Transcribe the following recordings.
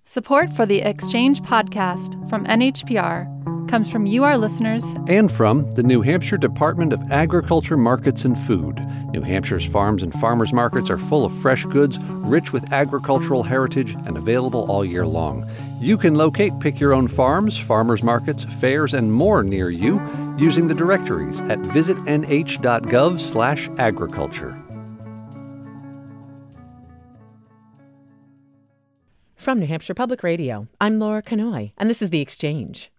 Support for the Exchange podcast from NHPR comes from you, our listeners, and from the New Hampshire Department of Agriculture, Markets, and Food. New Hampshire's farms and farmers markets are full of fresh goods, rich with agricultural heritage, and available all year long. You can locate Pick Your Own Farms, farmers markets, fairs, and more near you using the directories at visitnh.gov/agriculture. From New Hampshire Public Radio, I'm Laura Canoy, and this is The Exchange.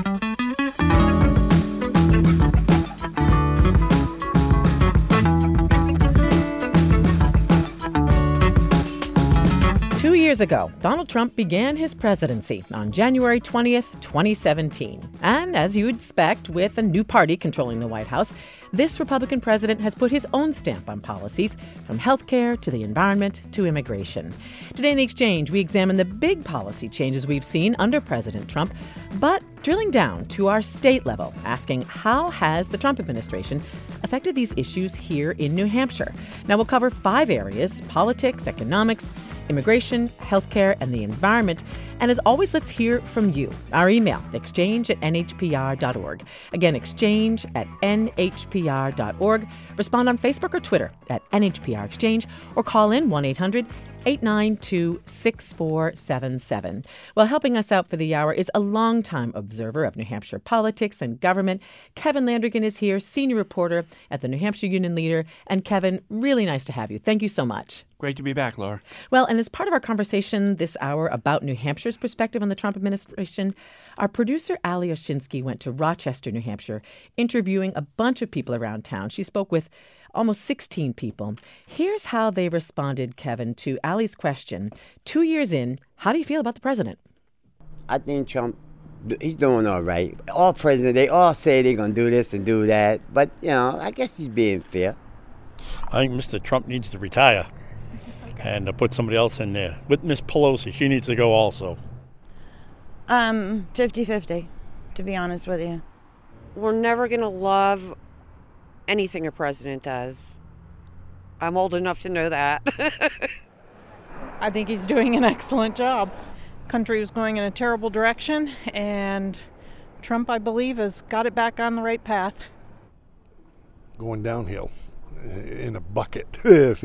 Two years ago, Donald Trump began his presidency on January 20th, 2017. And as you'd expect, with a new party controlling the White House, this Republican president has put his own stamp on policies, from health care to the environment to immigration. Today in The Exchange, we examine the big policy changes we've seen under President Trump, but drilling down to our state level, asking how has the Trump administration affected these issues here in New Hampshire? Now, we'll cover 5 areas: politics, economics, immigration, healthcare, and the environment. And as always, let's hear from you. Our email, exchange@nhpr.org. Again, exchange@nhpr.org. Respond on Facebook or Twitter @NHPR Exchange, or call in 1-800-892-6477. Well, helping us out for the hour is a longtime observer of New Hampshire politics and government. Kevin Landrigan is here, senior reporter at the New Hampshire Union Leader. And Kevin, really nice to have you. Thank you so much. Great to be back, Laura. Well, and as part of our conversation this hour about New Hampshire's perspective on the Trump administration, our producer, Ali Oshinsky, went to Rochester, New Hampshire, interviewing a bunch of people around town. She spoke with almost 16 people. Here's how they responded, Kevin, to Ali's question. 2 years in, how do you feel about the president? I think Trump, he's doing all right. All presidents, they all say they're going to do this and do that. But, I guess he's being fair. I think Mr. Trump needs to retire and put somebody else in there. With Miss Pelosi, she needs to go also. 50-50, to be honest with you. We're never going to love anything a president does. I'm old enough to know that. I think he's doing an excellent job. Country was going in a terrible direction, and Trump, I believe, has got it back on the right path. Going downhill in a bucket.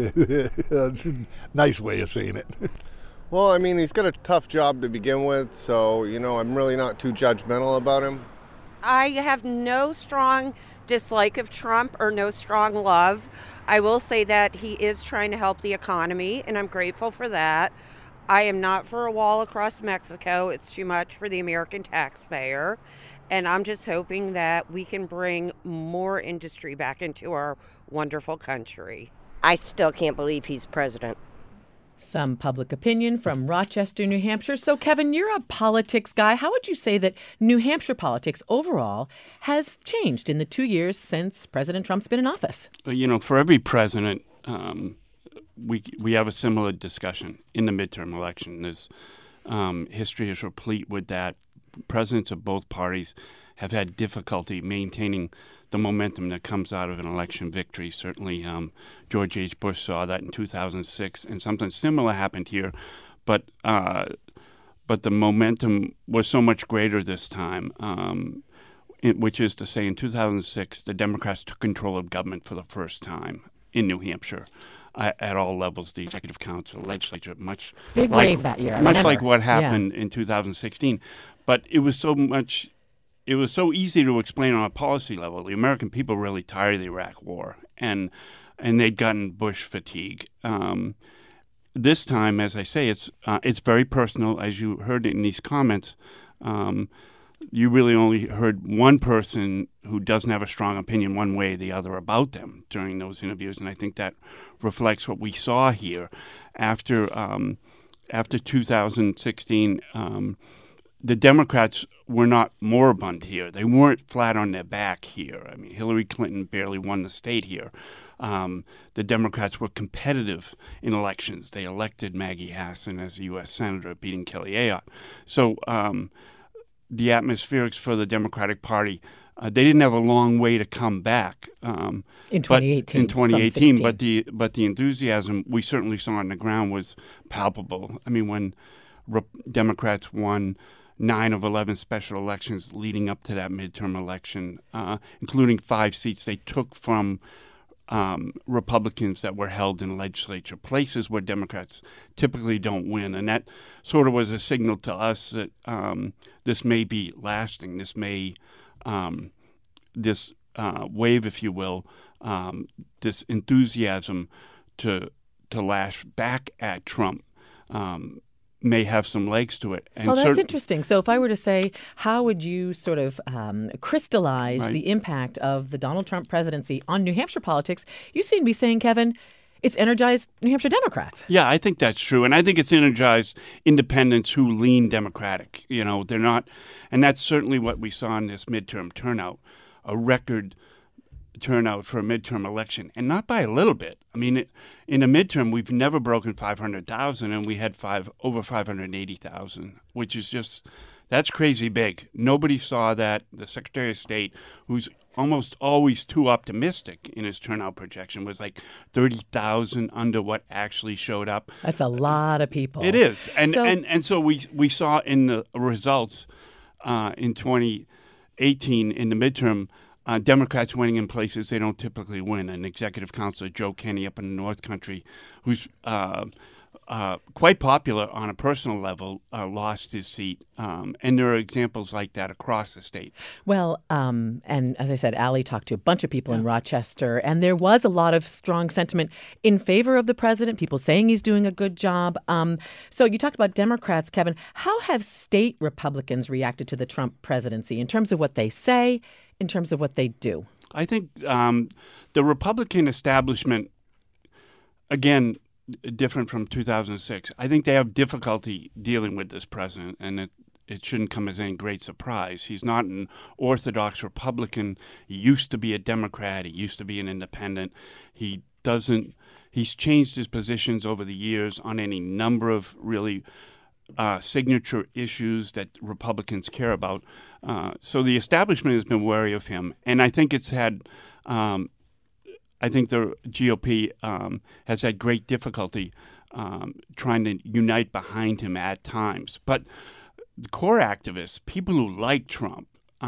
Nice way of saying it. Well, I mean, he's got a tough job to begin with, so, I'm really not too judgmental about him. I have no strong dislike of Trump or no strong love. I will say that he is trying to help the economy, and I'm grateful for that. I am not for a wall across Mexico. It's too much for the American taxpayer. And I'm just hoping that we can bring more industry back into our wonderful country. I still can't believe he's president. Some public opinion from Rochester, New Hampshire. So, Kevin, you're a politics guy. How would you say that New Hampshire politics overall has changed in the 2 years since President Trump's been in office? For every president, we have a similar discussion in the midterm election. There's history is replete with that. Presidents of both parties have had difficulty maintaining the momentum that comes out of an election victory. Certainly, George H. Bush saw that in 2006, and something similar happened here. But the momentum was so much greater this time, which is to say, in 2006, the Democrats took control of government for the first time in New Hampshire. At all levels, the executive council, the legislature, much big wave that year. Much like what happened in 2016. But it was so easy to explain on a policy level. The American people were really tired of the Iraq War, and they'd gotten Bush fatigue. This time, as I say, it's very personal. As you heard in these comments, you really only heard one person who doesn't have a strong opinion one way or the other about them during those interviews, and I think that reflects what we saw here. After 2016, the Democrats were not moribund here. They weren't flat on their back here. I mean, Hillary Clinton barely won the state here. The Democrats were competitive in elections. They elected Maggie Hassan as a U.S. Senator, beating Kelly Ayotte. So the atmospherics for the Democratic Party, they didn't have a long way to come back in 2018. But the enthusiasm we certainly saw on the ground was palpable. I mean, when Democrats won 9 of 11 special elections leading up to that midterm election, including 5 seats they took from Republicans that were held in legislature, places where Democrats typically don't win. And that sort of was a signal to us that this may be lasting. This may, this wave, if you will, this enthusiasm to lash back at Trump may have some legs to it. And that's interesting. So if I were to say, how would you sort of crystallize the impact of the Donald Trump presidency on New Hampshire politics? You seem to be saying, Kevin, it's energized New Hampshire Democrats. Yeah, I think that's true. And I think it's energized independents who lean Democratic. You know, they're not, and that's certainly what we saw in this midterm turnout, a record turnout for a midterm election, and not by a little bit. I mean, in a midterm, we've never broken 500,000, and we had over 580,000, which is just, that's crazy big. Nobody saw that. The Secretary of State, who's almost always too optimistic in his turnout projection, was like 30,000 under what actually showed up. That's a lot of people. It is, and so we saw in the results in 2018 in the midterm. Democrats winning in places they don't typically win. An executive counselor, Joe Kenney, up in the North Country, who's quite popular on a personal level, lost his seat. And there are examples like that across the state. Well, and as I said, Allie talked to a bunch of people in Rochester, and there was a lot of strong sentiment in favor of the president, people saying he's doing a good job. So you talked about Democrats, Kevin. How have state Republicans reacted to the Trump presidency in terms of what they say, in terms of what they do? I think the Republican establishment, again, different from 2006. I think they have difficulty dealing with this president, and it shouldn't come as any great surprise. He's not an orthodox Republican. He used to be a Democrat. He used to be an independent. He's changed his positions over the years on any number of really signature issues that Republicans care about. So the establishment has been wary of him, and I think it's had. I think the GOP has had great difficulty trying to unite behind him at times. But the core activists, people who like Trump,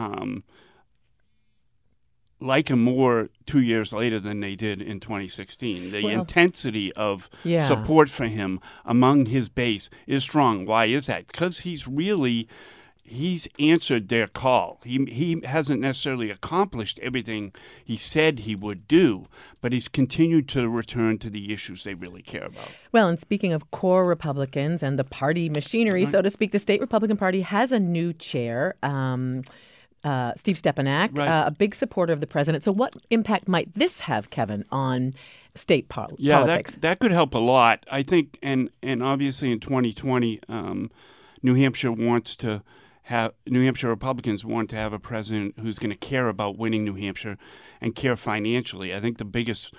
like him more 2 years later than they did in 2016. The intensity of support for him among his base is strong. Why is that? Because he's answered their call. He hasn't necessarily accomplished everything he said he would do, but he's continued to return to the issues they really care about. Well, and speaking of core Republicans and the party machinery, so to speak, the state Republican Party has a new chair, Steve Stepanak, a big supporter of the president. So what impact might this have, Kevin, on state politics? Yeah, that could help a lot. I think, and obviously in 2020, New Hampshire Republicans want to have a president who's going to care about winning New Hampshire and care financially. I think the biggest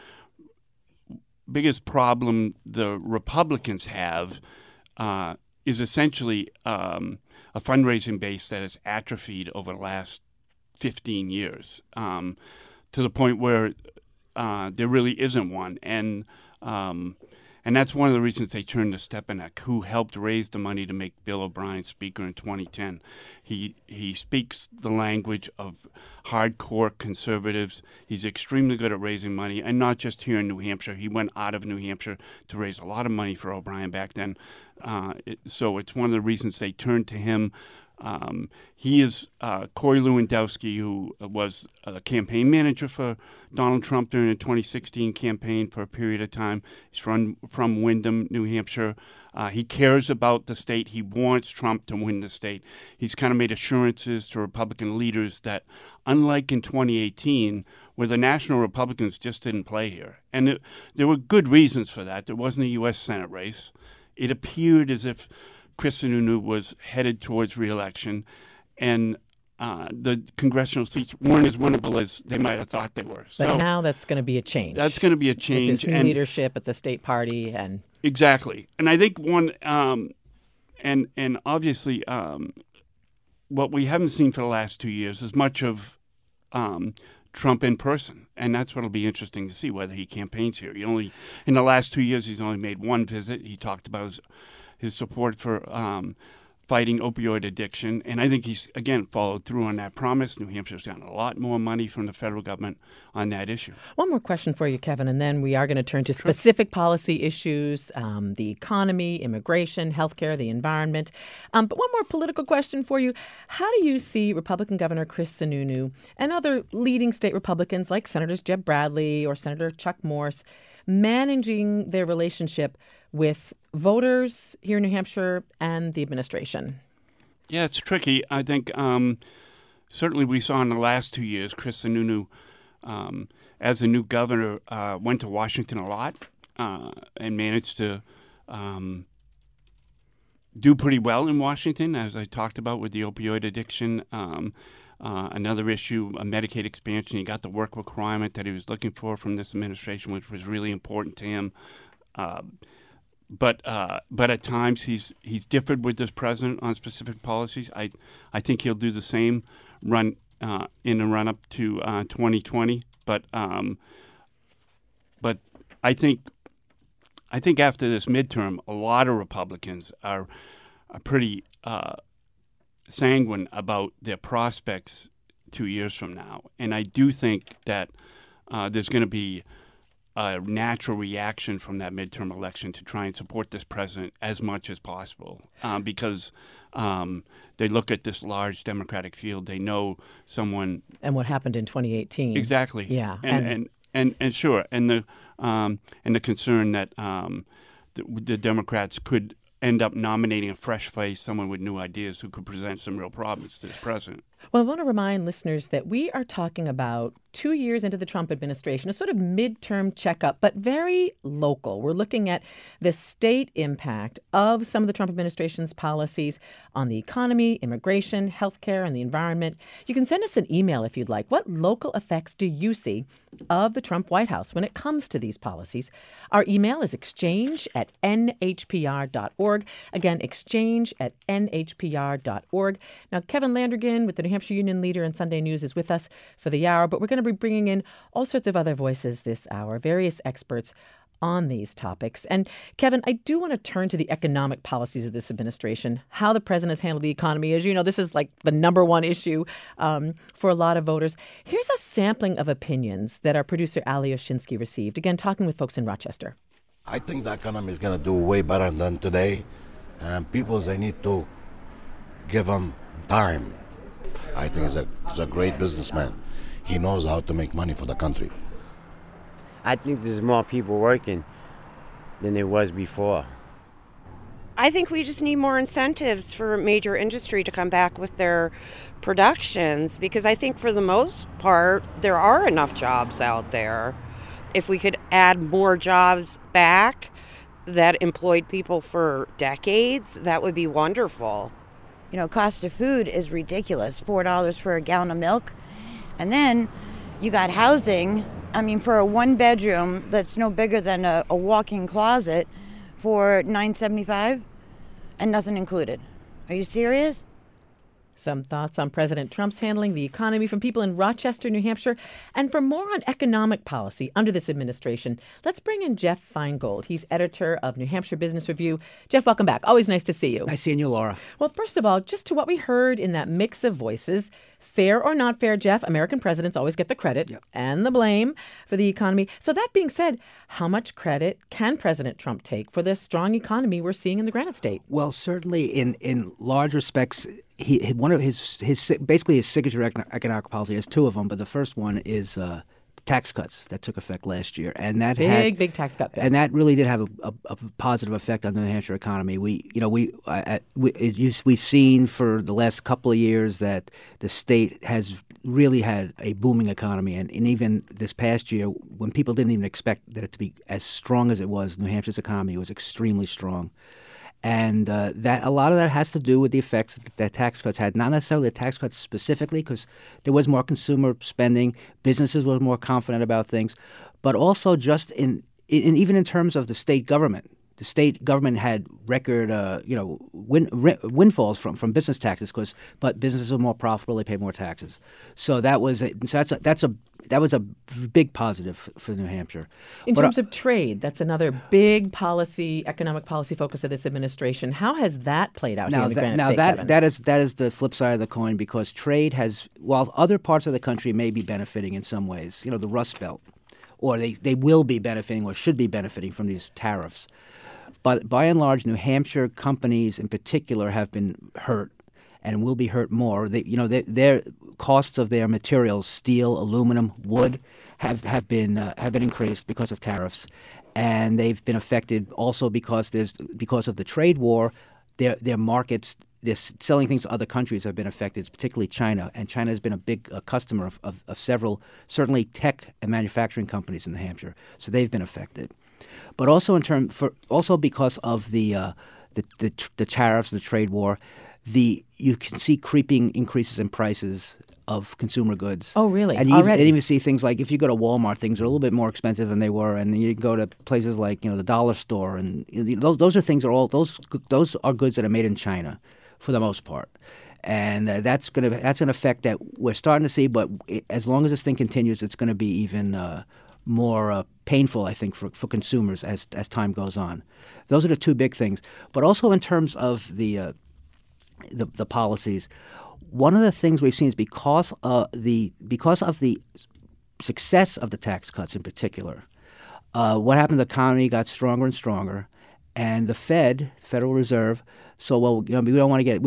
problem the Republicans have is essentially a fundraising base that has atrophied over the last 15 years to the point where there really isn't one. And that's one of the reasons they turned to Stepanak, who helped raise the money to make Bill O'Brien Speaker in 2010. He speaks the language of hardcore conservatives. He's extremely good at raising money, and not just here in New Hampshire. He went out of New Hampshire to raise a lot of money for O'Brien back then. So it's one of the reasons they turned to him. He is Corey Lewandowski, who was a campaign manager for Donald Trump during the 2016 campaign for a period of time. He's from Windham, New Hampshire. He cares about the state. He wants Trump to win the state. He's kind of made assurances to Republican leaders that, unlike in 2018, where the national Republicans just didn't play here, and there were good reasons for that. There wasn't a U.S. Senate race. It appeared as if Chris Sununu was headed towards re-election, and the congressional seats weren't as winnable as they might have thought they were. But now that's going to be a change. That's going to be a change. With this new leadership at the state party. Exactly. And I think one, and obviously what we haven't seen for the last 2 years is much of Trump in person. And that's what will be interesting to see, whether he campaigns here. In the last 2 years, he's only made one visit. He talked about his support for fighting opioid addiction. And I think he's, again, followed through on that promise. New Hampshire's gotten a lot more money from the federal government on that issue. One more question for you, Kevin, and then we are going to turn to specific policy issues, the economy, immigration, healthcare, the environment. But one more political question for you. How do you see Republican Governor Chris Sununu and other leading state Republicans like Senators Jeb Bradley or Senator Chuck Morse managing their relationship with voters here in New Hampshire and the administration? Yeah, it's tricky. I think certainly we saw in the last 2 years, Chris Sununu, as a new governor, went to Washington a lot and managed to do pretty well in Washington, as I talked about with the opioid addiction. Another issue, a Medicaid expansion. He got the work requirement that he was looking for from this administration, which was really important to him. But at times he's differed with this president on specific policies. I think he'll do the same in the run up to 2020. But I think after this midterm, a lot of Republicans are pretty sanguine about their prospects 2 years from now, and I do think that there's going to be a natural reaction from that midterm election to try and support this president as much as possible because they look at this large Democratic field. They know someone. And what happened in 2018. Exactly. Yeah. And sure. And the concern that the Democrats could end up nominating a fresh face, someone with new ideas who could present some real problems to this president. Well, I want to remind listeners that we are talking about 2 years into the Trump administration, a sort of midterm checkup, but very local. We're looking at the state impact of some of the Trump administration's policies on the economy, immigration, healthcare, and the environment. You can send us an email if you'd like. What local effects do you see of the Trump White House when it comes to these policies? Our email is exchange@nhpr.org. Again, exchange@nhpr.org. Now, Kevin Landrigan with the New Hampshire Union Leader and Sunday News is with us for the hour, but we're going to be bringing in all sorts of other voices this hour, various experts on these topics. And Kevin, I do want to turn to the economic policies of this administration, how the president has handled the economy. As you know, this is like the number one issue for a lot of voters. Here's a sampling of opinions that our producer Ali Oshinsky received, again, talking with folks in Rochester. I think the economy is going to do way better than today, and people, they need to give him time. I think he's a great businessman. He knows how to make money for the country. I think there's more people working than there was before. I think we just need more incentives for major industry to come back with their productions, because I think for the most part, there are enough jobs out there. If we could add more jobs back that employed people for decades, that would be wonderful. You know, cost of food is ridiculous, $4 for a gallon of milk. And then you got housing, I mean, for a one bedroom that's no bigger than a walk-in closet for $9.75 and nothing included. Are you serious? Some thoughts on President Trump's handling the economy from people in Rochester, New Hampshire. And for more on economic policy under this administration, let's bring in Jeff Feingold. He's editor of New Hampshire Business Review. Jeff, welcome back. Always nice to see you. Nice seeing you, Laura. Well, first of all, just to what we heard in that mix of voices, fair or not fair, Jeff, American presidents always get the credit and the blame for the economy. So that being said, how much credit can President Trump take for the strong economy we're seeing in the Granite State? Well, certainly in large respects, one of his signature economic policy has two of them, but the first one is tax cuts that took effect last year, and that big tax cut bill. And that really did have a positive effect on the New Hampshire economy. We've seen for the last couple of years that the state has really had a booming economy, and even this past year, when people didn't even expect that it to be as strong as it was, New Hampshire's economy was extremely strong. And that a lot of that has to do with the effects that tax cuts had. Not necessarily the tax cuts specifically, because there was more consumer spending, businesses were more confident about things, but also just even in terms of the state government. the state government had record windfalls from business taxes but businesses are more profitable, they pay more taxes. So that was a big positive for New Hampshire. In terms of trade, that's another big economic policy focus of this administration. How has that played out here in the Granite State, Kevin? That is the flip side of the coin, because trade has, while other parts of the country may be benefiting in some ways, the Rust Belt, or they will be benefiting or should be benefiting from these tariffs. But by and large, New Hampshire companies in particular have been hurt and will be hurt more. Their costs of their materials, steel, aluminum, wood, have been increased because of tariffs, and they've been affected also because of the trade war. Their markets, they're selling things to other countries, have been affected, particularly China. And China has been a big customer of several, certainly tech and manufacturing companies in New Hampshire. So they've been affected. But also because of the tariffs, the trade war, you can see creeping increases in prices of consumer goods. Oh, really? And you even see things like, if you go to Walmart, things are a little bit more expensive than they were, and you go to places like the dollar store, and those are things those are goods that are made in China, for the most part, and that's an effect that we're starting to see. But as long as this thing continues, it's going to be even more painful, I think, for consumers as time goes on. Those are the two big things. But also in terms of the policies, one of the things we've seen is because of the success of the tax cuts in particular, what happened? The economy got stronger and stronger, and the Federal Reserve. So we want to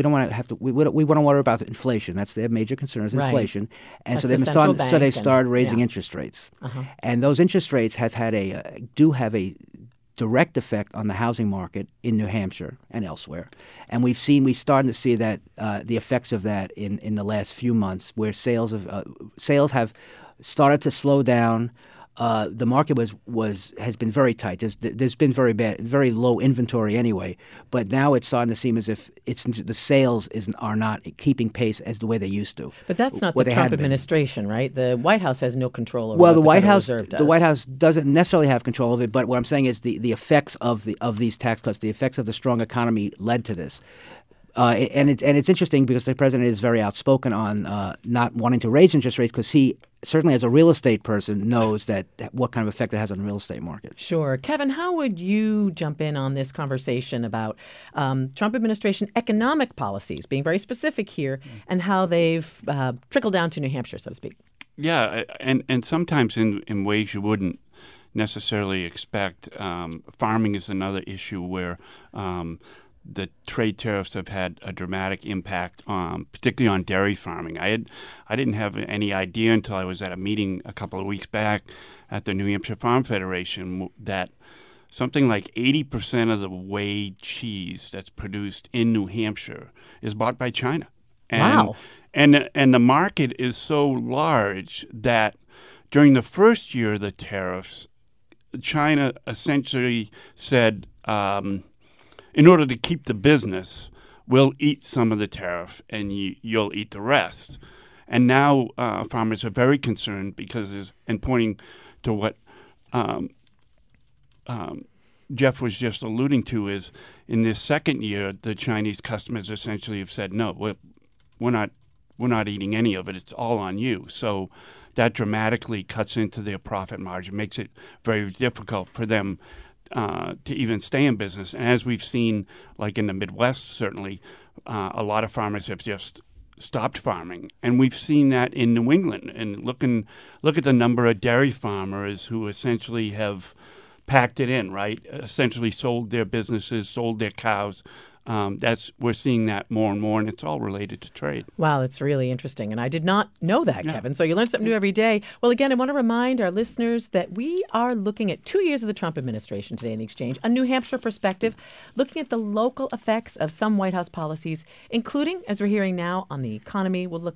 worry about inflation. That's their major concern, is inflation, and that's they've started raising interest rates, and those interest rates have do have a direct effect on the housing market in New Hampshire and elsewhere. And we're starting to see that the effects of that in the last few months, where sales have started to slow down. The market has been very tight. There's been very low inventory anyway, but now it's starting to seem as if the sales are not keeping pace as the way they used to. But that's not the Trump administration, right? The White House has no control over the Federal Reserve does. The White House doesn't necessarily have control of it, but what I'm saying is the effects of these tax cuts, the effects of the strong economy led to this. And it's interesting because the president is very outspoken on not wanting to raise interest rates, because he certainly, as a real estate person, knows that what kind of effect it has on the real estate market. Sure. Kevin, how would you jump in on this conversation about Trump administration economic policies, being very specific here, and how they've trickled down to New Hampshire, so to speak? Yeah, and sometimes in ways you wouldn't necessarily expect. Farming is another issue where the trade tariffs have had a dramatic impact, particularly on dairy farming. I didn't have any idea until I was at a meeting a couple of weeks back at the New Hampshire Farm Federation that something like 80% of the whey cheese that's produced in New Hampshire is bought by China. Wow. And the market is so large that during the first year of the tariffs, China essentially said, in order to keep the business, we'll eat some of the tariff and you'll eat the rest. And now farmers are very concerned because, and pointing to what Jeff was just alluding to, is in this second year, the Chinese customers essentially have said, no, we're not eating any of it. It's all on you. So that dramatically cuts into their profit margin, makes it very difficult for them to even stay in business. And as we've seen, like in the Midwest, certainly, a lot of farmers have just stopped farming. And we've seen that in New England. And look at the number of dairy farmers who essentially have packed it in, right? Essentially sold their businesses, sold their cows. We're seeing that more and more, and it's all related to trade. Wow, it's really interesting, and I did not know that, Kevin. So you learn something new every day. Well, again, I want to remind our listeners that we are looking at 2 years of the Trump administration today in the Exchange, a New Hampshire perspective, looking at the local effects of some White House policies, including, as we're hearing now, on the economy. We'll look at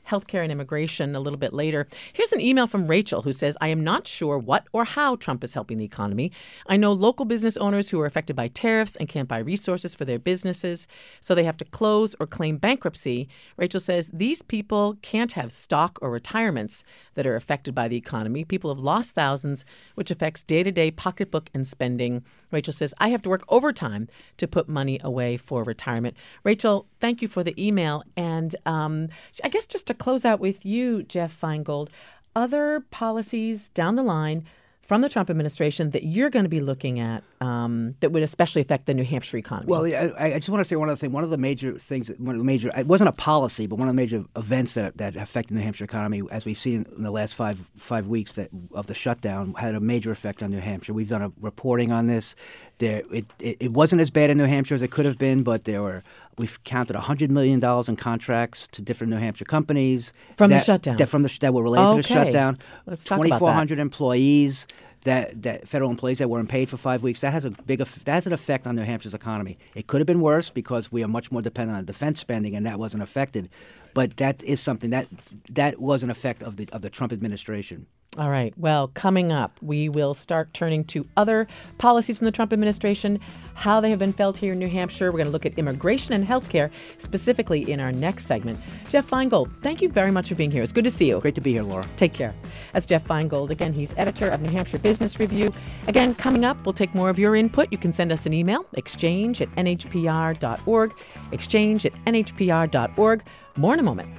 healthcare and immigration a little bit later. Here's an email from Rachel who says, I am not sure what or how Trump is helping the economy. I know local business owners who are affected by tariffs and can't buy resources for their businesses, so they have to close or claim bankruptcy. Rachel says these people can't have stock or retirements that are affected by the economy. People have lost thousands, which affects day-to-day pocketbook and spending. Rachel says, I have to work overtime to put money away for retirement. Rachel, thank you for the email. And I guess just to close out with you, Jeff Feingold, other policies down the line from the Trump administration that you're going to be looking at that would especially affect the New Hampshire economy? Well, I just want to say one other thing. One of the major things, it wasn't a policy, but one of the major events that affected the New Hampshire economy, as we've seen in the last five weeks of the shutdown, had a major effect on New Hampshire. We've done a reporting on this. It wasn't as bad in New Hampshire as it could have been, but we've counted $100 million in contracts to different New Hampshire companies from the shutdown. That were related to the shutdown. Let's talk about that. 2,400 employees. That federal employees that weren't paid for 5 weeks, that has an effect on New Hampshire's economy. It could have been worse because we are much more dependent on defense spending, and that wasn't affected. But that is something that was an effect of the Trump administration. All right. Well, coming up, we will start turning to other policies from the Trump administration, how they have been felt here in New Hampshire. We're going to look at immigration and healthcare specifically in our next segment. Jeff Feingold, thank you very much for being here. It's good to see you. Great to be here, Laura. Take care. That's Jeff Feingold. Again, he's editor of New Hampshire Business Review. Again, coming up, we'll take more of your input. You can send us an email, exchange@nhpr.org, exchange@nhpr.org. More in a moment.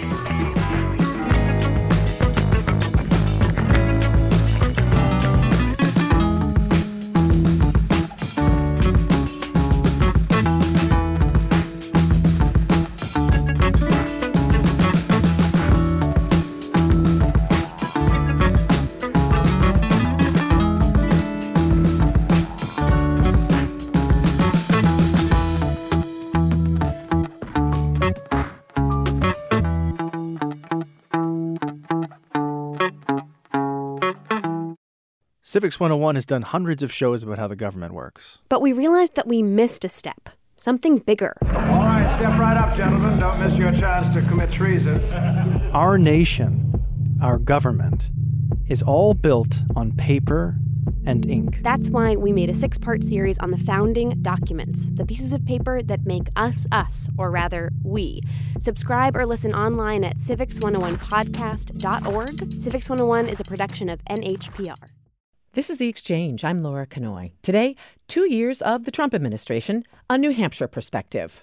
Civics 101 has done hundreds of shows about how the government works. But we realized that we missed a step, something bigger. All right, step right up, gentlemen. Don't miss your chance to commit treason. Our nation, our government, is all built on paper and ink. That's why we made a 6-part series on the founding documents, the pieces of paper that make us us, or rather, we. Subscribe or listen online at civics101podcast.org. Civics 101 is a production of NHPR. This is The Exchange. I'm Laura Kanoy. Today, 2 years of the Trump administration, a New Hampshire perspective.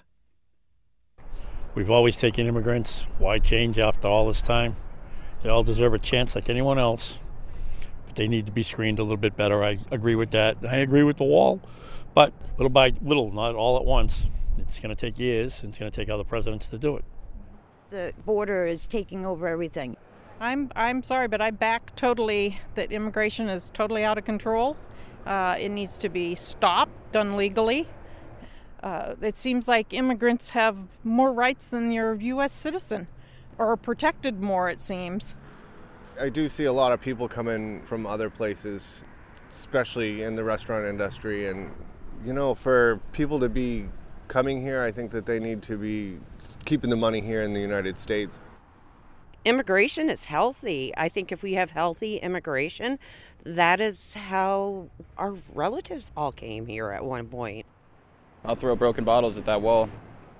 We've always taken immigrants. Why change after all this time? They all deserve a chance like anyone else. But they need to be screened a little bit better. I agree with that. I agree with the wall. But little by little, not all at once. It's going to take years, and it's going to take other presidents to do it. The border is taking over everything. I'm sorry, but I back totally that immigration is totally out of control. It needs to be stopped, done legally. It seems like immigrants have more rights than your U.S. citizen, or are protected more, it seems. I do see a lot of people come in from other places, especially in the restaurant industry. And, for people to be coming here, I think that they need to be keeping the money here in the United States. Immigration is healthy. I think if we have healthy immigration, that is how our relatives all came here at one point. I'll throw broken bottles at that wall.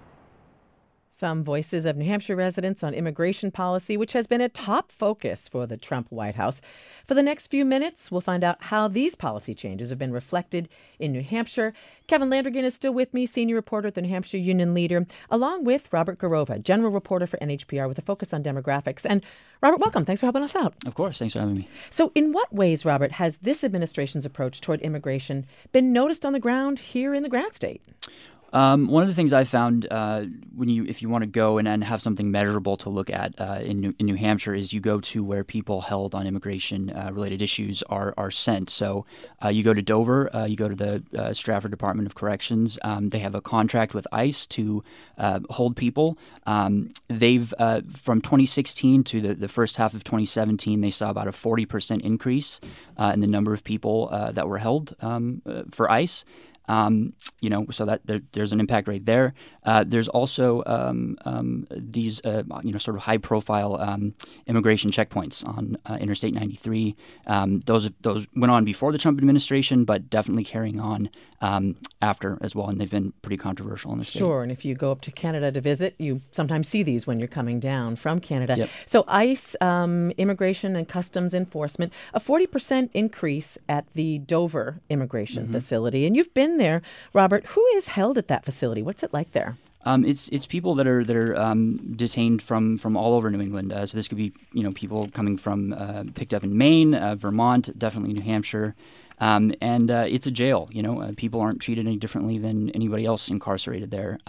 Some voices of New Hampshire residents on immigration policy, which has been a top focus for the Trump White House. For the next few minutes, we'll find out how these policy changes have been reflected in New Hampshire. Kevin Landrigan is still with me, senior reporter at the New Hampshire Union Leader, along with Robert Garova, general reporter for NHPR with a focus on demographics. And Robert, welcome. Thanks for helping us out. Of course. Thanks for having me. So in what ways, Robert, has this administration's approach toward immigration been noticed on the ground here in the Granite State? One of the things I found if you want to go and have something measurable to look at in New Hampshire is you go to where people held on immigration-related issues are sent. So you go to Dover, you go to the Stratford Department of Corrections. They have a contract with ICE to hold people. They've from 2016 to the first half of 2017, they saw about a 40% increase in the number of people that were held for ICE. So that there's an impact right there. There's also these sort of high-profile immigration checkpoints on Interstate 93. Those went on before the Trump administration, but definitely carrying on after as well, and they've been pretty controversial in the state. Sure, and if you go up to Canada to visit, you sometimes see these when you're coming down from Canada. Yep. So ICE, Immigration and Customs Enforcement, a 40% increase at the Dover immigration facility, and you've been there, Robert. Who is held at that facility? What's it like there? It's people that are detained from all over New England. So this could be people coming from picked up in Maine, Vermont, definitely New Hampshire, and it's a jail. People aren't treated any differently than anybody else incarcerated there.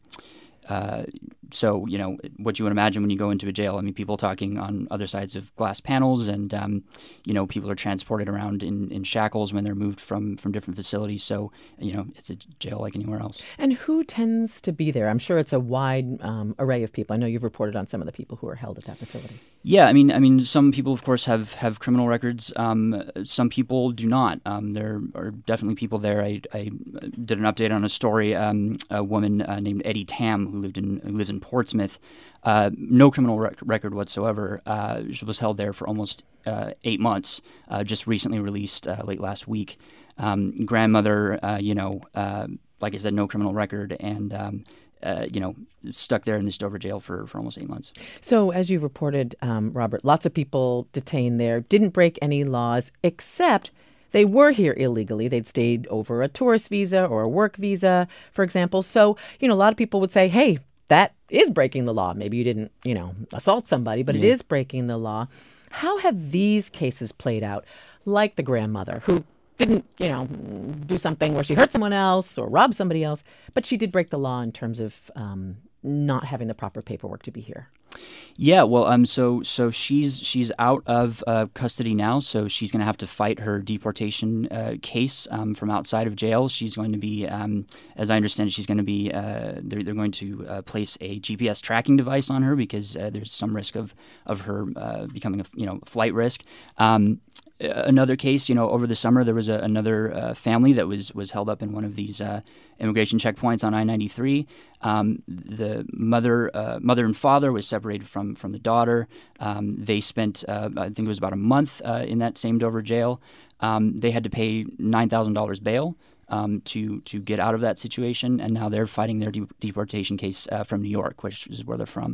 So, what you would imagine when you go into a jail, people talking on other sides of glass panels and, people are transported around in shackles when they're moved from different facilities. So, it's a jail like anywhere else. And who tends to be there? I'm sure it's a wide array of people. I know you've reported on some of the people who are held at that facility. Yeah, some people, of course, have criminal records. Some people do not. There are definitely people there. I did an update on a story. A woman named Eddie Tam, who lives in Portsmouth, no criminal record whatsoever. She was held there for almost 8 months. Just recently released late last week. Grandmother, like I said, no criminal record, and stuck there in this Dover jail for almost 8 months. So as you reported, Robert, lots of people detained there, didn't break any laws, except they were here illegally. They'd stayed over a tourist visa or a work visa, for example. So, a lot of people would say, hey, that is breaking the law. Maybe you didn't, assault somebody, but it is breaking the law. How have these cases played out, like the grandmother who didn't, do something where she hurt someone else or robbed somebody else, but she did break the law in terms of not having the proper paperwork to be here? Yeah, well, so she's out of custody now, so she's going to have to fight her deportation case from outside of jail. She's going to be, as I understand it, she's going to be, they're going to place a GPS tracking device on her because there's some risk of her becoming a flight risk. Another case, over the summer, there was another family that was held up in one of these immigration checkpoints on I-93. The mother and father was separated from the daughter. They spent, I think it was about a month in that same Dover jail. They had to pay $9,000 bail to get out of that situation, and now they're fighting their deportation case from New York, which is where they're from.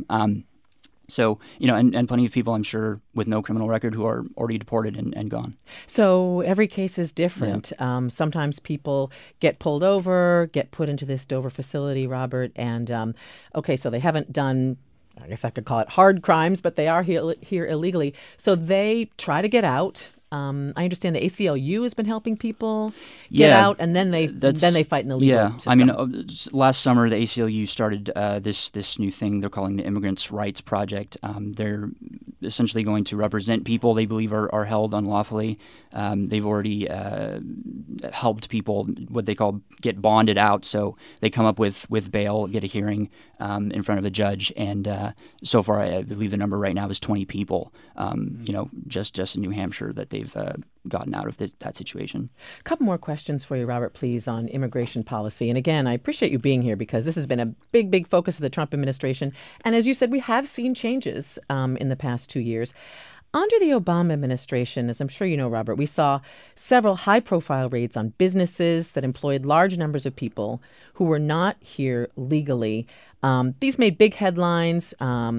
So, and plenty of people, I'm sure, with no criminal record who are already deported and gone. So every case is different. Yeah. Sometimes people get pulled over, get put into this Dover facility, Robert, and, so they haven't done, I guess I could call it hard crimes, but they are here illegally. So they try to get out. I understand the ACLU has been helping people get out, and then they fight in the legal system. Last summer the ACLU started this new thing they're calling the Immigrants' Rights Project. They're essentially going to represent people they believe are held unlawfully. They've already helped people what they call get bonded out, so they come up with bail, get a hearing in front of a judge, and so far I believe the number right now is 20 people. Just in New Hampshire that they've gotten out of that situation. A couple more questions for you, Robert, please, on immigration policy. And again, I appreciate you being here because this has been a big, big focus of the Trump administration. And as you said, we have seen changes in the past 2 years. Under the Obama administration, as I'm sure you know, Robert, we saw several high-profile raids on businesses that employed large numbers of people who were not here legally. These made big headlines.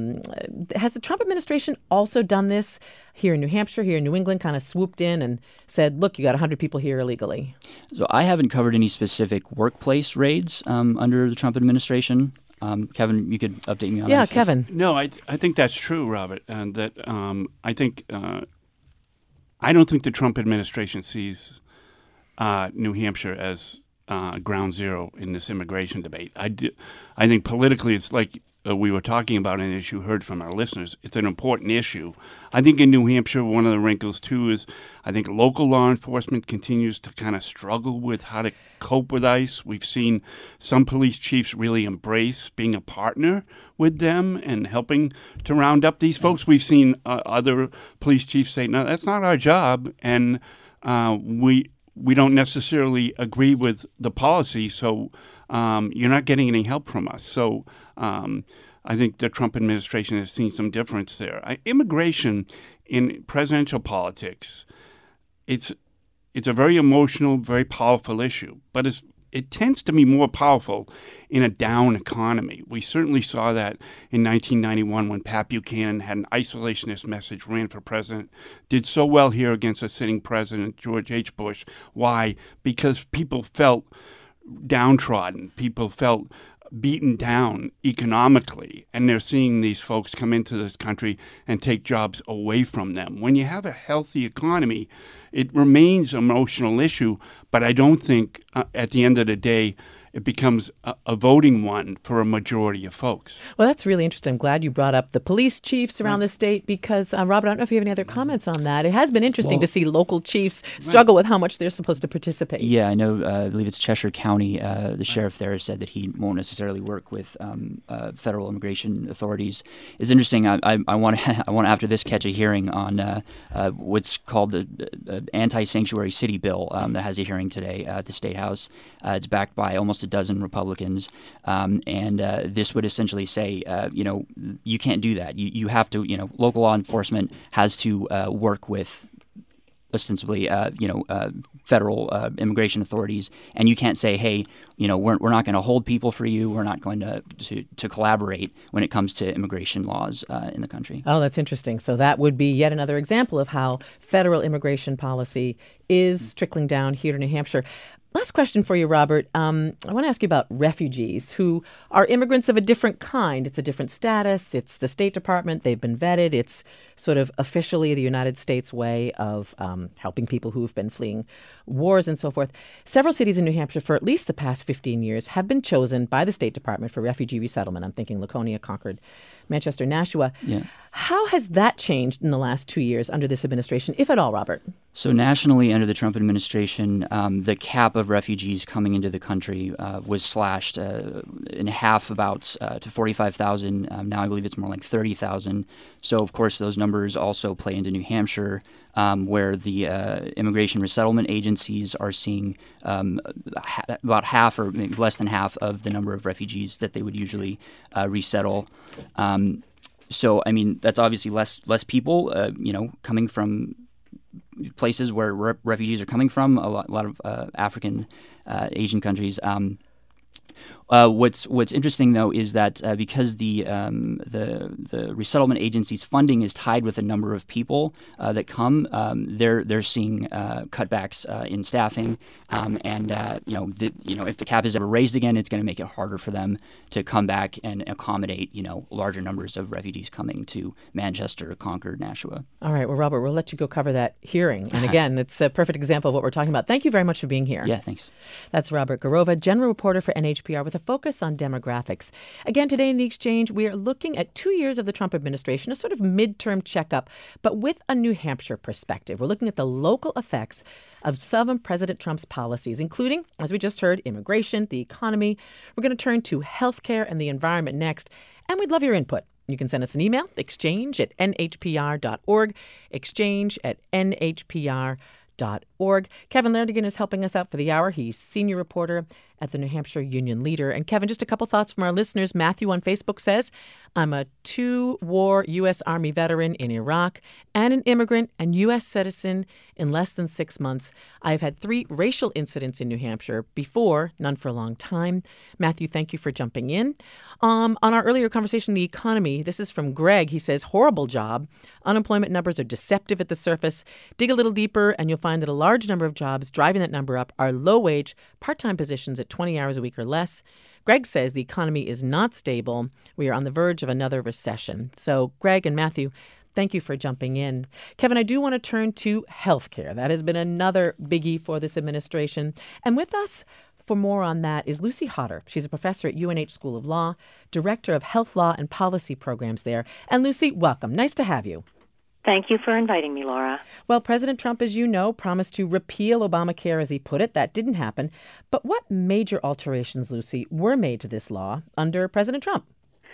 Has the Trump administration also done this here in New Hampshire, here in New England, kind of swooped in and said, look, you got 100 people here illegally? So I haven't covered any specific workplace raids under the Trump administration. Kevin, you could update me on that. Yeah, Kevin. No, I think that's true, Robert. And that I think I don't think the Trump administration sees New Hampshire as ground zero in this immigration debate. I think politically it's like we were talking about, and as you heard from our listeners, it's an important issue. I think in New Hampshire, one of the wrinkles, too, is I think local law enforcement continues to kind of struggle with how to cope with ICE. We've seen some police chiefs really embrace being a partner with them and helping to round up these folks. We've seen other police chiefs say, no, that's not our job, and we we don't necessarily agree with the policy, so you're not getting any help from us. So I think the Trump administration has seen some difference there. Immigration in presidential politics, it's a very emotional, very powerful issue, but it tends to be more powerful in a down economy. We certainly saw that in 1991 when Pat Buchanan had an isolationist message, ran for president, did so well here against a sitting president, George H. Bush. Why? Because people felt downtrodden. People felt beaten down economically, and they're seeing these folks come into this country and take jobs away from them. When you have a healthy economy, it remains an emotional issue, but I don't think at the end of the day it becomes a voting one for a majority of folks. Well, that's really interesting. I'm glad you brought up the police chiefs around the state because, Robert, I don't know if you have any other comments on that. It has been interesting to see local chiefs struggle with how much they're supposed to participate. Yeah, I know. I believe it's Cheshire County. The sheriff there said that he won't necessarily work with federal immigration authorities. It's interesting. I want after this catch a hearing on what's called the anti-sanctuary city bill that has a hearing today at the State House. It's backed by almost a dozen Republicans, and this would essentially say, you can't do that. You have to, local law enforcement has to work with ostensibly, federal immigration authorities, and you can't say, hey, we're not going to hold people for you. We're not going to collaborate when it comes to immigration laws in the country. Oh, that's interesting. So that would be yet another example of how federal immigration policy is trickling down here to New Hampshire. Last question for you, Robert. I want to ask you about refugees who are immigrants of a different kind. It's a different status. It's the State Department. They've been vetted. It's sort of officially the United States way of helping people who've been fleeing wars and so forth. Several cities in New Hampshire for at least the past 15 years have been chosen by the State Department for refugee resettlement. I'm thinking Laconia, Concord, Manchester, Nashua. Yeah. How has that changed in the last 2 years under this administration, if at all, Robert? So nationally, under the Trump administration, the cap of refugees coming into the country was slashed in half about to 45,000. Now I believe it's more like 30,000. So, of course, those numbers also play into New Hampshire, where the immigration resettlement agencies are seeing about half or maybe less than half of the number of refugees that they would usually resettle. So, I mean, that's obviously less people, coming from places where refugees are coming from, a lot of African, Asian countries. What's interesting though is that because the resettlement agency's funding is tied with the number of people that come, they're seeing cutbacks in staffing, and if the cap is ever raised again, it's going to make it harder for them to come back and accommodate larger numbers of refugees coming to Manchester, Concord, Nashua. All right, well, Robert, we'll let you go cover that hearing. And again, it's a perfect example of what we're talking about. Thank you very much for being here. Yeah, thanks. That's Robert Garova, general reporter for NHPR with a focus on demographics. Again, today in The Exchange, we are looking at 2 years of the Trump administration, a sort of midterm checkup, but with a New Hampshire perspective. We're looking at the local effects of some of President Trump's policies, including, as we just heard, immigration, the economy. We're going to turn to healthcare and the environment next, and we'd love your input. You can send us an email, exchange@nhpr.org, exchange@nhpr.org. Kevin Lernigan is helping us out for the hour. He's senior reporter at the New Hampshire Union Leader. And Kevin, just a couple thoughts from our listeners. Matthew on Facebook says, I'm a 2-war U.S. Army veteran in Iraq and an immigrant and U.S. citizen in less than 6 months. I've had 3 racial incidents in New Hampshire before, none for a long time. Matthew, thank you for jumping in. On our earlier conversation, the economy, this is from Greg. He says, horrible job. Unemployment numbers are deceptive at the surface. Dig a little deeper and you'll find that a large number of jobs driving that number up are low-wage, part-time positions at 20 hours a week or less. Greg says the economy is not stable. We are on the verge of another recession. So, Greg and Matthew, thank you for jumping in. Kevin, I do want to turn to healthcare. That has been another biggie for this administration. And with us for more on that is Lucy Hodder. She's a professor at UNH School of Law, director of health law and policy programs there. And Lucy, welcome. Nice to have you. Thank you for inviting me, Laura. Well, President Trump, as you know, promised to repeal Obamacare, as he put it. That didn't happen. But what major alterations, Lucy, were made to this law under President Trump?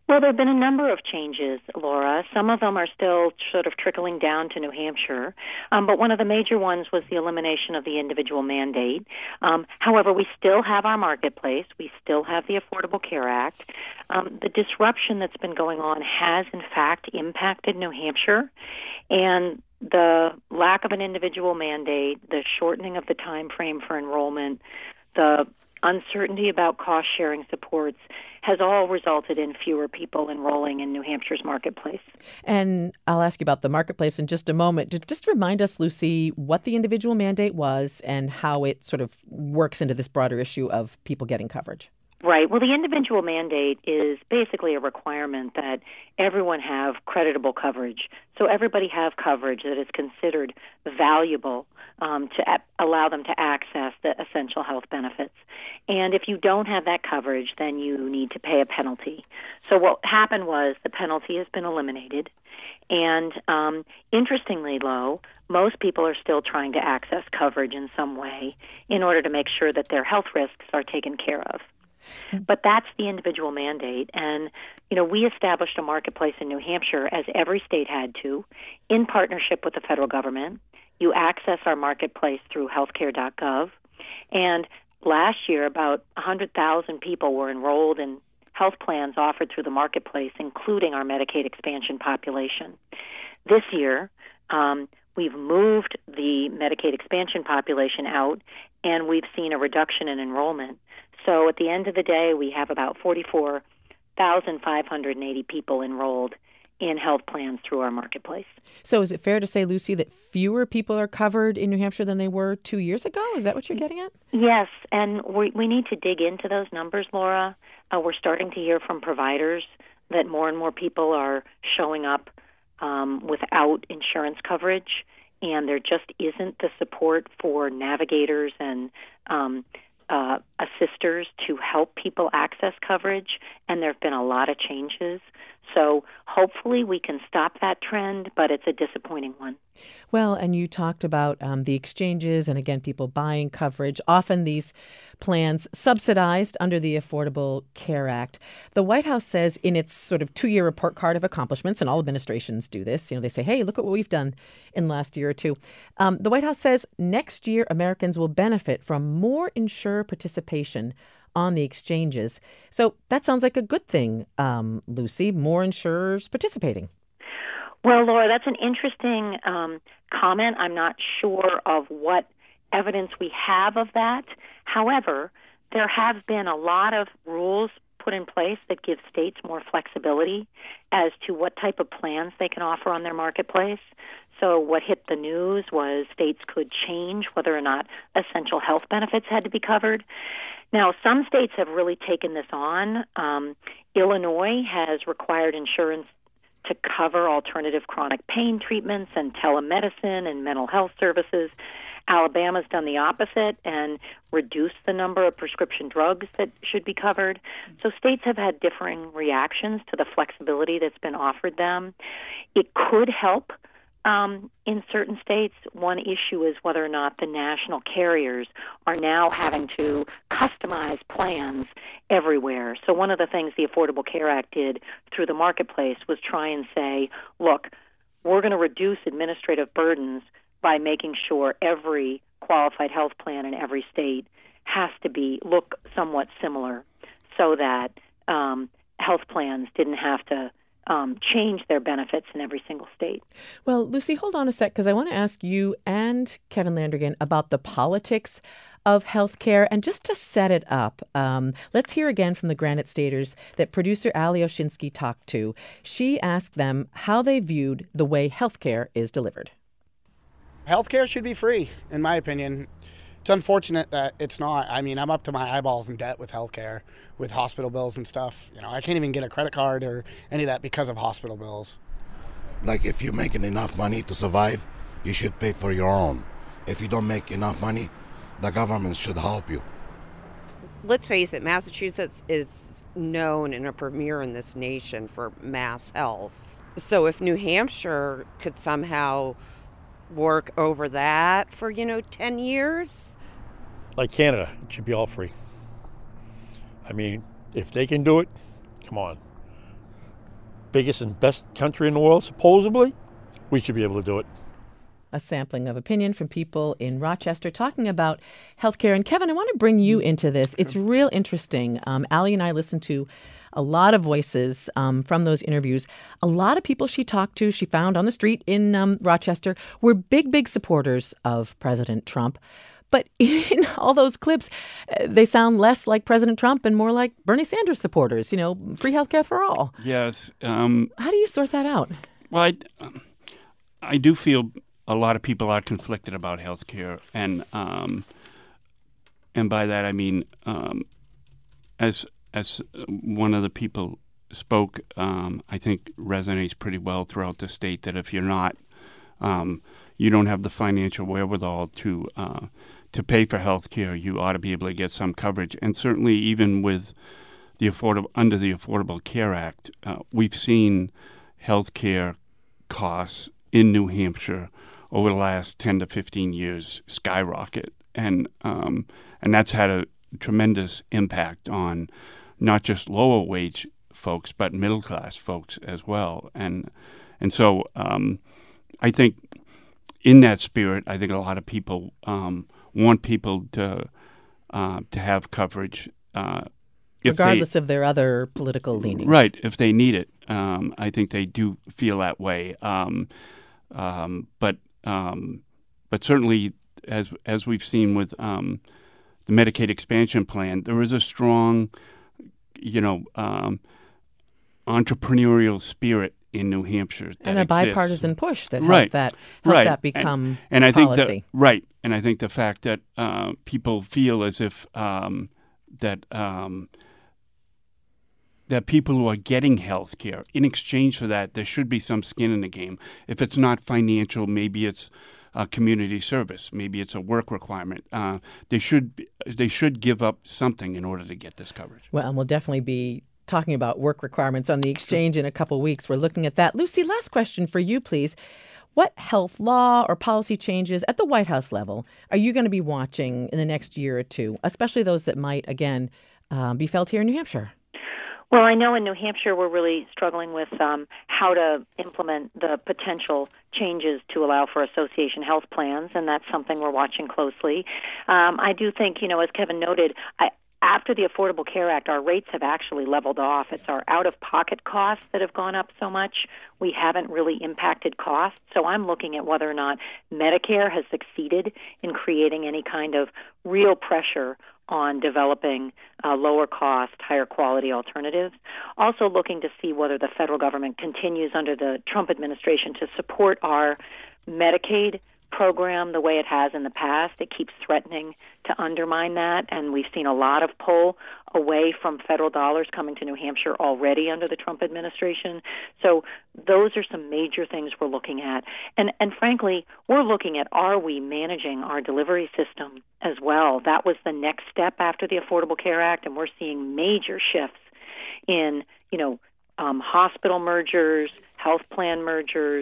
Well, there have been a number of changes, Laura. Some of them are still sort of trickling down to New Hampshire, but one of the major ones was the elimination of the individual mandate. However, we still have our marketplace. We still have the Affordable Care Act. The disruption that's been going on has, in fact, impacted New Hampshire, and the lack of an individual mandate, the shortening of the time frame for enrollment, the uncertainty about cost-sharing supports has all resulted in fewer people enrolling in New Hampshire's marketplace. And I'll ask you about the marketplace in just a moment. Just remind us, Lucy, what the individual mandate was and how it sort of works into this broader issue of people getting coverage. Right. Well, the individual mandate is basically a requirement that everyone have creditable coverage. So everybody have coverage that is considered valuable to allow them to access the essential health benefits. And if you don't have that coverage, then you need to pay a penalty. So what happened was the penalty has been eliminated. And interestingly, though, most people are still trying to access coverage in some way in order to make sure that their health risks are taken care of. But that's the individual mandate. And, we established a marketplace in New Hampshire, as every state had to, in partnership with the federal government. You access our marketplace through healthcare.gov. And last year, about 100,000 people were enrolled in health plans offered through the marketplace, including our Medicaid expansion population. This year, we've moved the Medicaid expansion population out, and we've seen a reduction in enrollment. So at the end of the day, we have about 44,580 people enrolled in health plans through our marketplace. So is it fair to say, Lucy, that fewer people are covered in New Hampshire than they were 2 years ago? Is that what you're getting at? Yes, and we need to dig into those numbers, Laura. We're starting to hear from providers that more and more people are showing up without insurance coverage, and there just isn't the support for navigators and assisters to help people access coverage, and there have been a lot of changes. So hopefully we can stop that trend, but it's a disappointing one. Well, and you talked about the exchanges and, again, people buying coverage, often these plans subsidized under the Affordable Care Act. The White House says in its sort of 2-year report card of accomplishments, and all administrations do this, they say, hey, look at what we've done in the last year or two. The White House says next year Americans will benefit from more insurer participation on the exchanges. So that sounds like a good thing, Lucy, more insurers participating. Well, Laura, that's an interesting comment. I'm not sure of what evidence we have of that. However, there have been a lot of rules put in place that give states more flexibility as to what type of plans they can offer on their marketplace. So what hit the news was states could change whether or not essential health benefits had to be covered. Now, some states have really taken this on. Illinois has required insurance to cover alternative chronic pain treatments and telemedicine and mental health services. Alabama's done the opposite and reduced the number of prescription drugs that should be covered. So states have had differing reactions to the flexibility that's been offered them. It could help in certain states. One issue is whether or not the national carriers are now having to customize plans everywhere. So one of the things the Affordable Care Act did through the marketplace was try and say, look, we're going to reduce administrative burdens by making sure every qualified health plan in every state has to look somewhat similar so that health plans didn't have to change their benefits in every single state. Well, Lucy, hold on a sec, because I want to ask you and Kevin Landrigan about the politics of healthcare. And just to set it up, let's hear again from the Granite Staters that producer Ali Oshinsky talked to. She asked them how they viewed the way healthcare is delivered. Healthcare should be free, in my opinion. It's unfortunate that it's not. I mean, I'm up to my eyeballs in debt with healthcare, with hospital bills and stuff. I can't even get a credit card or any of that because of hospital bills. Like, if you're making enough money to survive, you should pay for your own. If you don't make enough money, the government should help you. Let's face it, Massachusetts is known and a premier in this nation for mass health. So if New Hampshire could somehow work over that for, 10 years. Like Canada, it should be all free. I mean, if they can do it, come on. biggest and best country in the world, supposedly, we should be able to do it. A sampling of opinion from people in Rochester talking about healthcare. And Kevin, I want to bring you into this. It's real interesting. Allie and I listened to a lot of voices from those interviews. A lot of people she talked to, she found on the street in Rochester, were big supporters of President Trump. But in all those clips, they sound less like President Trump and more like Bernie Sanders supporters, free healthcare for all. Yes. How do you sort that out? Well, I do feel a lot of people are conflicted about healthcare, and by that I mean, as one of the people spoke, I think resonates pretty well throughout the state that if you're not, you don't have the financial wherewithal to pay for health care, you ought to be able to get some coverage. And certainly even with under the Affordable Care Act, we've seen health care costs in New Hampshire over the last 10 to 15 years skyrocket. And that's had a tremendous impact on not just lower wage folks, but middle class folks as well. And so I think in that spirit, I think a lot of people want people to have coverage, regardless of their other political leanings. Right, if they need it. I think they do feel that way. But certainly, as we've seen with the Medicaid expansion plan, there is a strong, entrepreneurial spirit in New Hampshire that and a exists. Bipartisan push that right. helped right. that become and I policy. think and I think the fact that people feel as if that people who are getting health care, in exchange for that, there should be some skin in the game. If it's not financial, maybe it's community service, maybe it's a work requirement. They should give up something in order to get this coverage. Well, and we'll definitely be talking about work requirements on the exchange in a couple weeks. We're looking at that. Lucy, last question for you, please. What health law or policy changes at the White House level are you going to be watching in the next year or two, especially those that might, again, be felt here in New Hampshire? Well, I know in New Hampshire we're really struggling with how to implement the potential changes to allow for association health plans, and that's something we're watching closely. I do think, as Kevin noted, after the Affordable Care Act, our rates have actually leveled off. It's our out-of-pocket costs that have gone up so much. We haven't really impacted costs. So I'm looking at whether or not Medicare has succeeded in creating any kind of real pressure on developing lower-cost, higher-quality alternatives. Also looking to see whether the federal government continues under the Trump administration to support our Medicaid program the way it has in the past. It keeps threatening to undermine that, and we've seen a lot of pull away from federal dollars coming to New Hampshire already under the Trump administration. So those are some major things we're looking at. And frankly, we're looking at, are we managing our delivery system as well? That was the next step after the Affordable Care Act, and we're seeing major shifts in, hospital mergers, health plan mergers,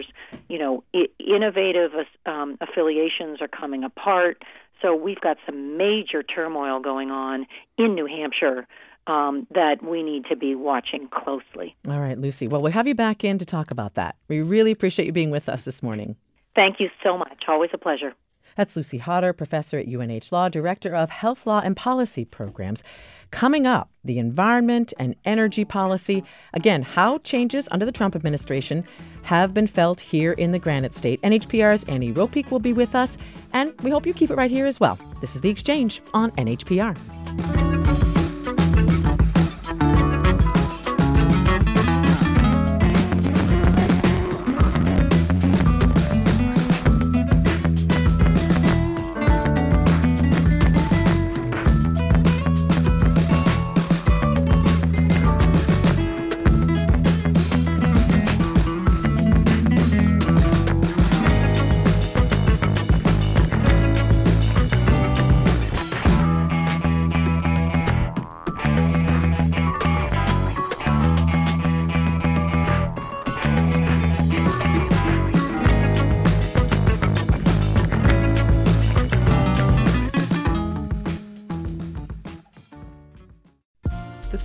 innovative affiliations are coming apart. So we've got some major turmoil going on in New Hampshire that we need to be watching closely. All right, Lucy. Well, we'll have you back in to talk about that. We really appreciate you being with us this morning. Thank you so much. Always a pleasure. That's Lucy Hodder, professor at UNH Law, director of Health Law and Policy Programs. Coming up, the environment and energy policy. Again, how changes under the Trump administration have been felt here in the Granite State. NHPR's Annie Ropeek will be with us, and we hope you keep it right here as well. This is The Exchange on NHPR.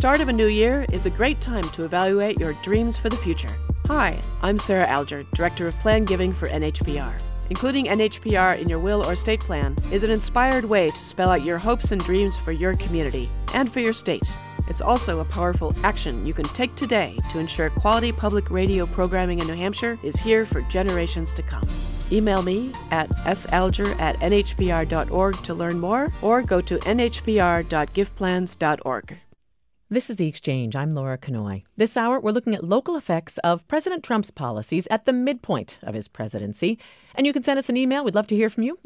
start of a new year is a great time to evaluate your dreams for the future. Hi, I'm Sarah Alger, Director of Plan Giving for NHPR. Including NHPR in your will or estate plan is an inspired way to spell out your hopes and dreams for your community and for your state. It's also a powerful action you can take today to ensure quality public radio programming in New Hampshire is here for generations to come. Email me at salger@nhpr.org to learn more, or go to nhpr.giveplans.org. This is The Exchange. I'm Laura Kanoy. This hour, we're looking at local effects of President Trump's policies at the midpoint of his presidency. And you can send us an email. We'd love to hear from you.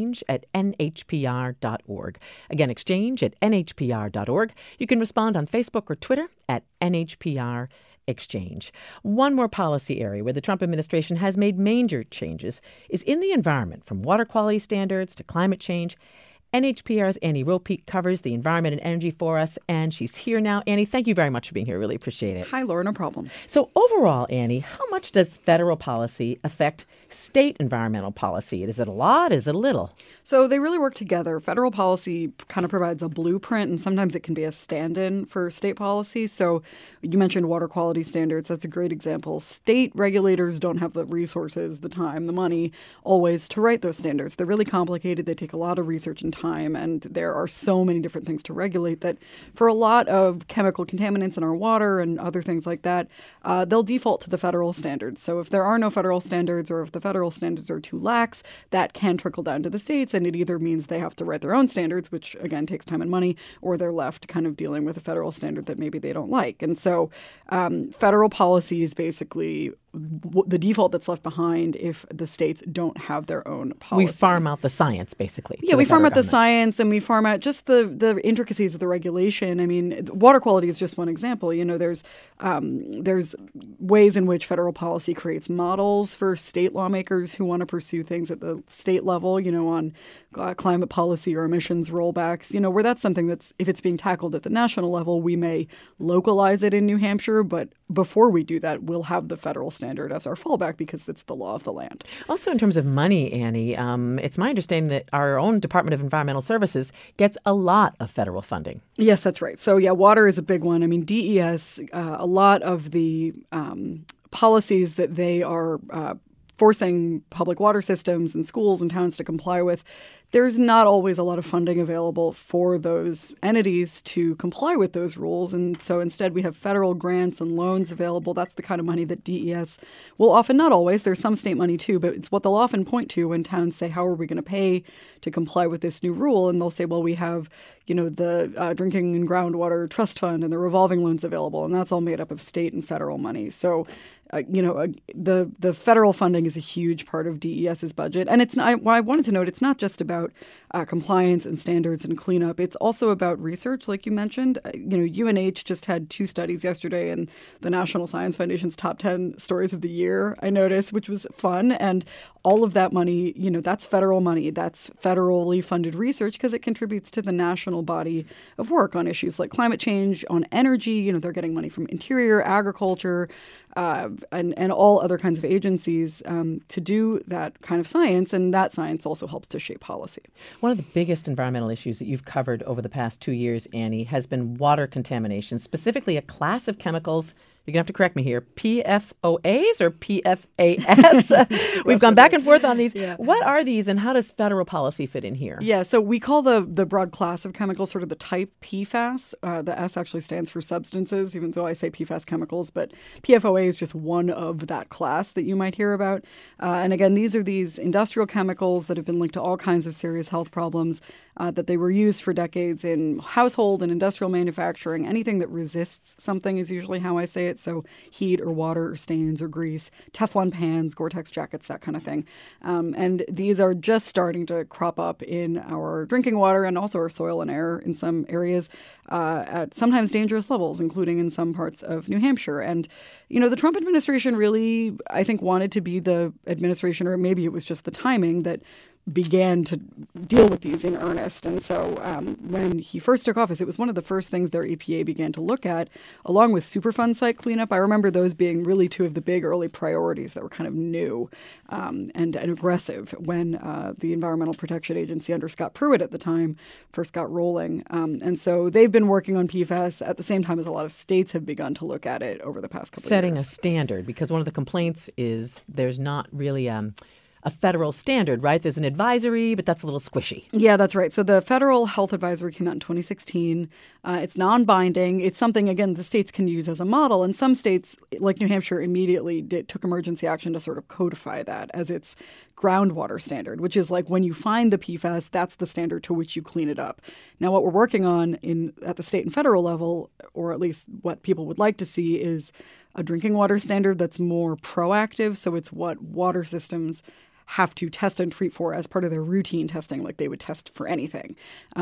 exchange@nhpr.org. Again, exchange@nhpr.org. You can respond on Facebook or Twitter at NHPR Exchange. One more policy area where the Trump administration has made major changes is in the environment, from water quality standards to climate change. NHPR's Annie Ropeek covers the environment and energy for us, and she's here now. Annie, thank you very much for being here. Really appreciate it. Hi, Laura, no problem. So overall, Annie, how much does federal policy affect state environmental policy? Is it a lot? Is it a little? So they really work together. Federal policy kind of provides a blueprint, and sometimes it can be a stand-in for state policy. So you mentioned water quality standards. That's a great example. State regulators don't have the resources, the time, the money always to write those standards. They're really complicated. They take a lot of research and time, and there are so many different things to regulate that for a lot of chemical contaminants in our water and other things like that, they'll default to the federal standards. So if there are no federal standards, or if the federal standards are too lax, that can trickle down to the states, and it either means they have to write their own standards, which again takes time and money, or they're left kind of dealing with a federal standard that maybe they don't like. And so federal policy is basically the default that's left behind if the states don't have their own policy. We farm out the science, basically. Yeah, we farm out the science, and we farm out just the intricacies of the regulation. I mean, water quality is just one example. You know, there's ways in which federal policy creates models for state lawmakers who want to pursue things at the state level, you know, on climate policy or emissions rollbacks, you know, where that's something that's, if it's being tackled at the national level, we may localize it in New Hampshire, but before we do that, we'll have the federal standard as our fallback because it's the law of the land. Also, in terms of money, Annie, it's my understanding that our own Department of Environmental Services gets a lot of federal funding. Yes, that's right. So, yeah, water is a big one. I mean, DES, a lot of the policies that they are forcing public water systems and schools and towns to comply with, there's not always a lot of funding available for those entities to comply with those rules. And so instead we have federal grants and loans available. That's the kind of money that DES will often, not always, there's some state money too, but it's what they'll often point to when towns say, how are we going to pay to comply with this new rule? And they'll say, well, we have, you know, the Drinking and Groundwater Trust Fund and the revolving loans available. And that's all made up of state and federal money. So the federal funding is a huge part of DES's budget. And it's not, what I wanted to note, it's not just about compliance and standards and cleanup. It's also about research, like you mentioned. UNH just had 2 studies yesterday in the National Science Foundation's top 10 stories of the year, I noticed, which was fun. And all of that money, you know, that's federal money. That's federally funded research because it contributes to the national body of work on issues like climate change, on energy. You know, they're getting money from Interior, Agriculture, and all other kinds of agencies to do that kind of science, and that science also helps to shape policy. One of the biggest environmental issues that you've covered over the past 2 years, Annie, has been water contamination, specifically a class of chemicals. You're going to have to correct me here. PFOAs or PFAS? We've gone back and forth on these. Yeah. What are these, and how does federal policy fit in here? Yeah, so we call the broad class of chemicals sort of the type PFAS. The S actually stands for substances, even though I say PFAS chemicals. But PFOA is just one of that class that you might hear about. And again, these are these industrial chemicals that have been linked to all kinds of serious health problems, that they were used for decades in household and industrial manufacturing. Anything that resists something is usually how I say it. So heat or water or stains or grease, Teflon pans, Gore-Tex jackets, that kind of thing. And these are just starting to crop up in our drinking water and also our soil and air in some areas at sometimes dangerous levels, including in some parts of New Hampshire. And, you know, the Trump administration really, I think, wanted to be the administration, or maybe it was just the timing, that began to deal with these in earnest. And so when he first took office, it was one of the first things their EPA began to look at, along with Superfund site cleanup. I remember those being really two of the big early priorities that were kind of new and aggressive when the Environmental Protection Agency under Scott Pruitt at the time first got rolling. And so they've been working on PFAS at the same time as a lot of states have begun to look at it over the past couple of years. Setting a standard, because one of the complaints is there's not really a federal standard, right? There's an advisory, but that's a little squishy. Yeah, that's right. So the Federal Health Advisory came out in 2016. It's non-binding. It's something, again, the states can use as a model. And some states, like New Hampshire, immediately took emergency action to sort of codify that as its groundwater standard, which is like when you find the PFAS, that's the standard to which you clean it up. Now, what we're working on at the state and federal level, or at least what people would like to see, is a drinking water standard that's more proactive. So it's what water systems have to test and treat for as part of their routine testing, like they would test for anything.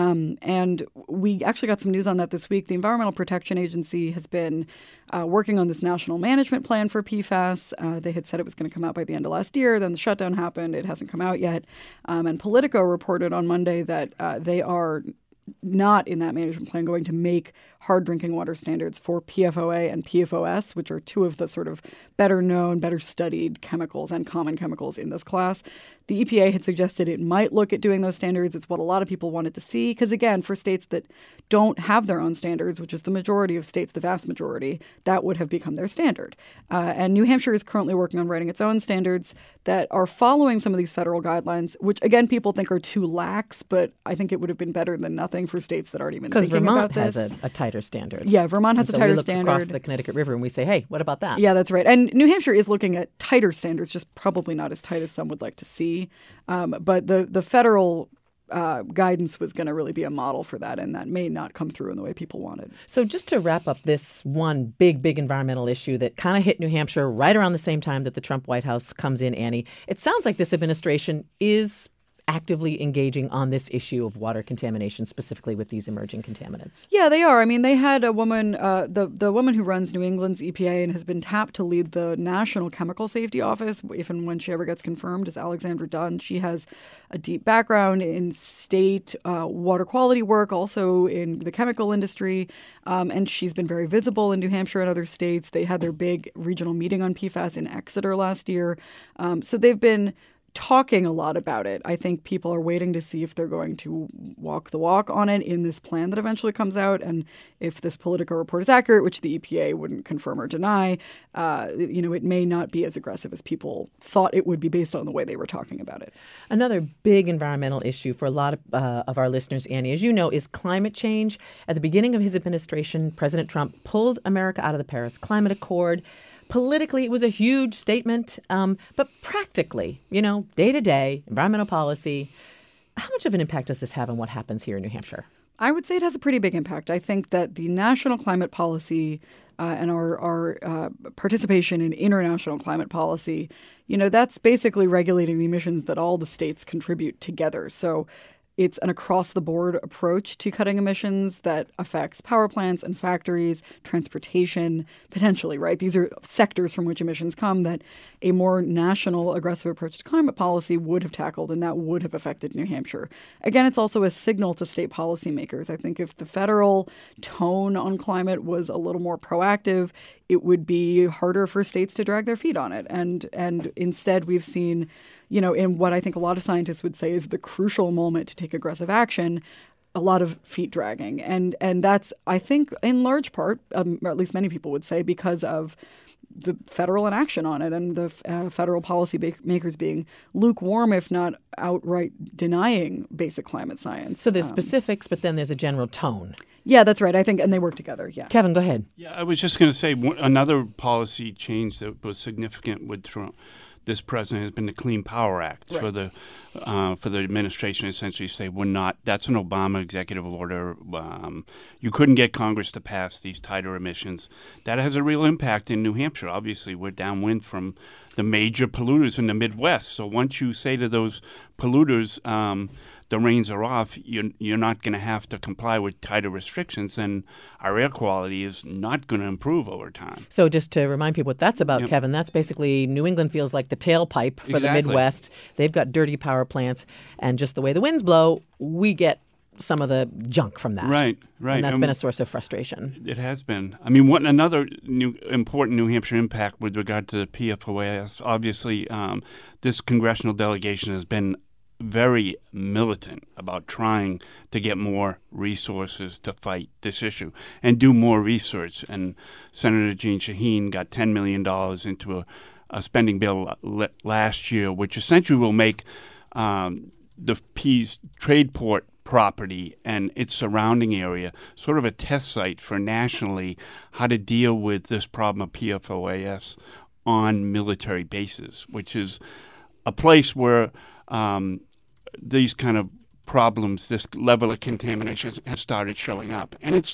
And we actually got some news on that this week. The Environmental Protection Agency has been working on this national management plan for PFAS. They had said it was going to come out by the end of last year. Then the shutdown happened. It hasn't come out yet. And Politico reported on Monday that they are not in that management plan going to make hard drinking water standards for PFOA and PFOS, which are two of the sort of better known, better studied chemicals and common chemicals in this class. The EPA had suggested it might look at doing those standards. It's what a lot of people wanted to see because, again, for states that don't have their own standards, which is the majority of states, the vast majority, that would have become their standard. And New Hampshire is currently working on writing its own standards that are following some of these federal guidelines, which, again, people think are too lax, but I think it would have been better than nothing for states that aren't even thinking about this. Because Vermont has a tighter standard. Yeah, Vermont has a tighter standard. standard. We look across the Connecticut River and we say, hey, what about that? Yeah, that's right. And New Hampshire is looking at tighter standards, just probably not as tight as some would like to see. But the federal guidance was going to really be a model for that, and that may not come through in the way people wanted. So just to wrap up this one big environmental issue that kind of hit New Hampshire right around the same time that the Trump White House comes in, Annie, it sounds like this administration is actively engaging on this issue of water contamination, specifically with these emerging contaminants. Yeah, they are. I mean, they had a woman, the woman who runs New England's EPA and has been tapped to lead the National Chemical Safety Office, if and when she ever gets confirmed, is Alexandra Dunn. She has a deep background in state water quality work, also in the chemical industry, and she's been very visible in New Hampshire and other states. They had their big regional meeting on PFAS in Exeter last year. So they've been talking a lot about it. I think people are waiting to see if they're going to walk the walk on it in this plan that eventually comes out. And if this Politico report is accurate, which the EPA wouldn't confirm or deny, it may not be as aggressive as people thought it would be based on the way they were talking about it. Another big environmental issue for a lot of our listeners, Annie, as you know, is climate change. At the beginning of his administration, President Trump pulled America out of the Paris Climate Accord. Politically, it was a huge statement, but practically, day to day, environmental policy, how much of an impact does this have on what happens here in New Hampshire? I would say it has a pretty big impact. I think that the national climate policy and our participation in international climate policy, that's basically regulating the emissions that all the states contribute together. So it's an across-the-board approach to cutting emissions that affects power plants and factories, transportation, potentially, right? These are sectors from which emissions come that a more national, aggressive approach to climate policy would have tackled, and that would have affected New Hampshire. Again, it's also a signal to state policymakers. I think if the federal tone on climate was a little more proactive, it would be harder for states to drag their feet on it. And instead, we've seen, in what I think a lot of scientists would say is the crucial moment to take aggressive action, a lot of feet dragging. And that's, I think, in large part, or at least many people would say, because of the federal inaction on it and the federal policy makers being lukewarm, if not outright denying basic climate science. So there's specifics, but then there's a general tone. Yeah, that's right. I think, and they work together. Yeah. Kevin, go ahead. Yeah, I was just going to say another policy change that was significant with Trump. This president has been the Clean Power Act. Right. For the administration essentially say we're not. That's an Obama executive order. You couldn't get Congress to pass these tighter emissions. That has a real impact in New Hampshire. Obviously, we're downwind from the major polluters in the Midwest. So once you say to those polluters the reins are off, you're not going to have to comply with tighter restrictions, and our air quality is not going to improve over time. So just to remind people what that's about, Kevin, that's basically New England feels like the tailpipe for the Midwest. They've got dirty power plants, and just the way the winds blow, we get some of the junk from that. Right. And that's been a source of frustration. It has been. I mean, another important New Hampshire impact with regard to the PFOS, obviously this congressional delegation has been very militant about trying to get more resources to fight this issue and do more research. And Senator Jeanne Shaheen got $10 million into a spending bill last year, which essentially will make the Pease trade port property and its surrounding area sort of a test site for nationally how to deal with this problem of PFOAS on military bases, which is a place where these kind of problems, this level of contamination has started showing up. And it's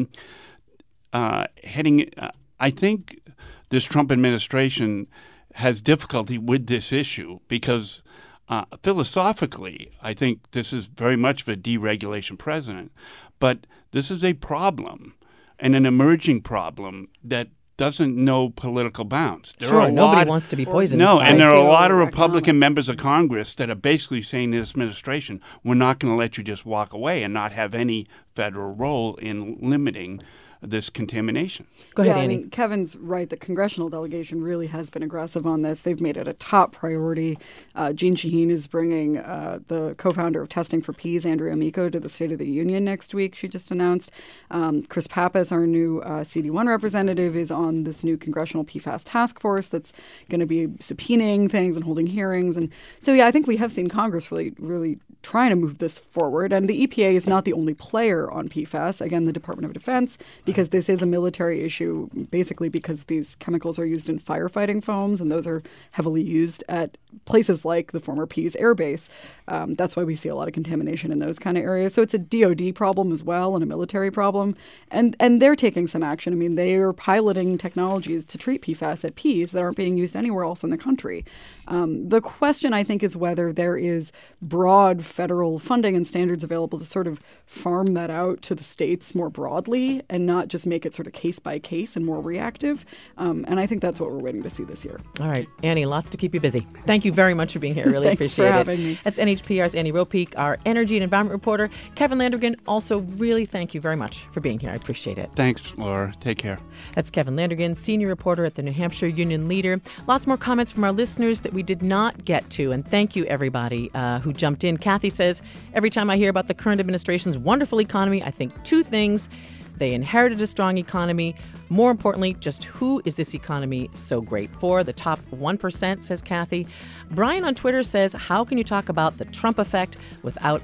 I think this Trump administration has difficulty with this issue because philosophically, I think this is very much of a deregulation president. But this is a problem and an emerging problem that doesn't know political bounds. Nobody wants to be poisoned. No, and there are a lot of Republican members of Congress that are basically saying to this administration, we're not going to let you just walk away and not have any federal role in limiting this contamination. Go ahead, Annie. I mean, Kevin's right. The congressional delegation really has been aggressive on this. They've made it a top priority. Jeanne Shaheen is bringing the co-founder of Testing for Peas, Andrea Amico, to the State of the Union next week, she just announced. Chris Pappas, our new CD1 representative, is on this new congressional PFAS task force that's going to be subpoenaing things and holding hearings. And so, I think we have seen Congress really trying to move this forward. And the EPA is not the only player on PFAS. Again, the Department of Defense, because this is a military issue, basically because these chemicals are used in firefighting foams, and those are heavily used at places like the former Pease Air Base. That's why we see a lot of contamination in those kind of areas. So it's a DOD problem as well and a military problem. And they're taking some action. I mean, they are piloting technologies to treat PFAS at Pease that aren't being used anywhere else in the country. The question, I think, is whether there is broad federal funding and standards available to sort of farm that out to the states more broadly and not just make it sort of case by case and more reactive. And I think that's what we're waiting to see this year. All right, Annie, lots to keep you busy. Thank you very much for being here. I really appreciate it. Thanks for having me. That's NHPR's Annie Ropeek, our energy and environment reporter. Kevin Landrigan, also really thank you very much for being here. I appreciate it. Thanks, Laura. Take care. That's Kevin Landrigan, senior reporter at the New Hampshire Union Leader. Lots more comments from our listeners that we did not get to. And thank you, everybody who jumped in. Kathy says, every time I hear about the current administration's wonderful economy, I think two things. They inherited a strong economy. More importantly, just who is this economy so great for? The top 1%, says Kathy. Brian on Twitter says, how can you talk about the Trump effect without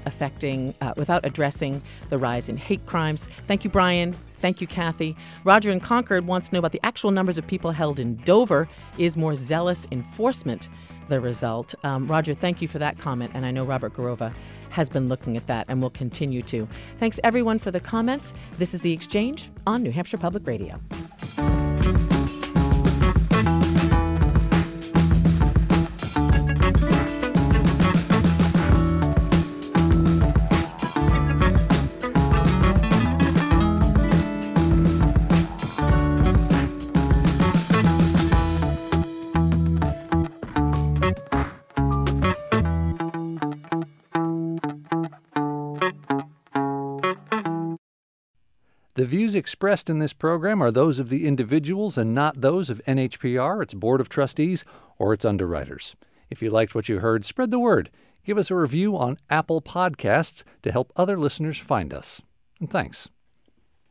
addressing the rise in hate crimes? Thank you, Brian. Thank you, Kathy. Roger in Concord wants to know about the actual numbers of people held in Dover. Is more zealous enforcement the result? Roger, thank you for that comment. And I know Robert Garova has been looking at that and will continue to. Thanks, everyone, for the comments. This is The Exchange on New Hampshire Public Radio. The views expressed in this program are those of the individuals and not those of NHPR, its Board of Trustees, or its underwriters. If you liked what you heard, spread the word. Give us a review on Apple Podcasts to help other listeners find us. And thanks.